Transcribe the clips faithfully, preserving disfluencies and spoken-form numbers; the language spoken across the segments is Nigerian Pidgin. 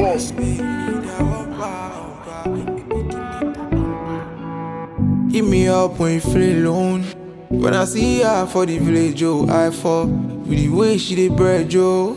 boss. Hit me up when you feel alone. When I see her for the village, oh, I fall with the way she dey bread, Joe.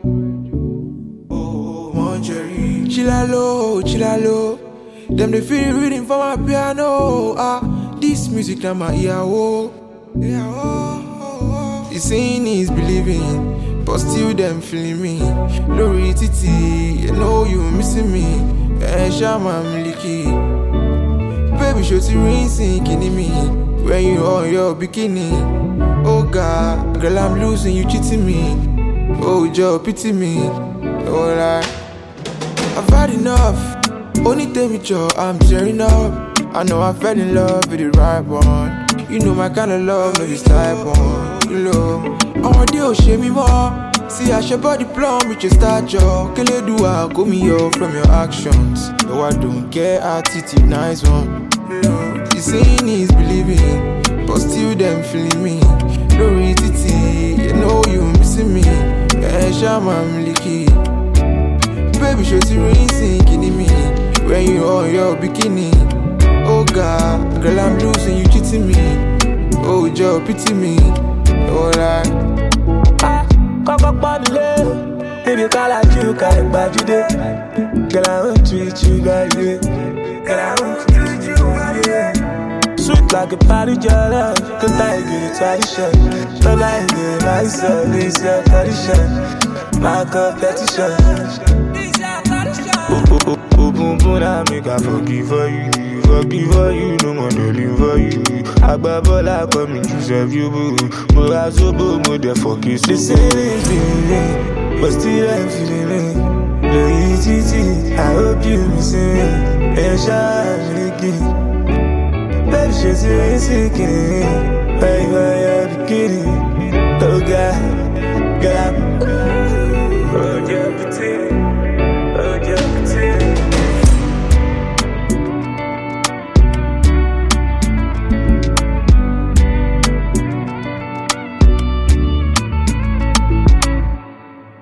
Oh, Monjerry, chilla low, chilla low. Them they feel reading for my piano. Ah, this music na my ear, oh. Yeah, oh, oh, oh. The saying is believing, but still them feeling me. Lori Titi, you know you missing me. Eh, Shama Miliki. Baby, show to rinsing, kidding me. When you on your bikini. Oh God, girl, I'm losing, you cheating me. Oh, Joe, pity me. Oh, like, I've had enough. Only tell me, Joe, I'm tearing up. I know I fell in love with the right one. You know my kind of love, no this type one. You know, oh, deal, shame me more. See, I should body plumb with your stature. Can you do I go me off from your actions? No, I don't care, attitude, nice one. The saying is believing, but still them feeling me. Lori Titi, you know you missing me. Eh, Shama Miliki. Baby, show to rinsing, kidding me. When you on your bikini. Oh God, girl, I'm losing, you cheating me. Oh, Joe, pity me. Oh, like, Kọ́kọ́ pọ́n mi lé, baby kálá jù kálẹ̀ gbàjúdé. Girl, I want to treat you right, yeah. Girl, I want to treat you right, yeah. Sweet like a party jelly, good night, get a tradition. Don't like it, myself, this your tradition. My competition. Oh, oh, oh, oh, boom, boom, I make I forgive for you. Forgive for you, no more to live for you. Agbabola come me to serve you, boo. But I so boo, but the fuck is the same is feeling, but still I'm feeling it. No easy, I hope you missing me. And shine again. Baby, she's a sick, hey, why are you kidding? Oh God.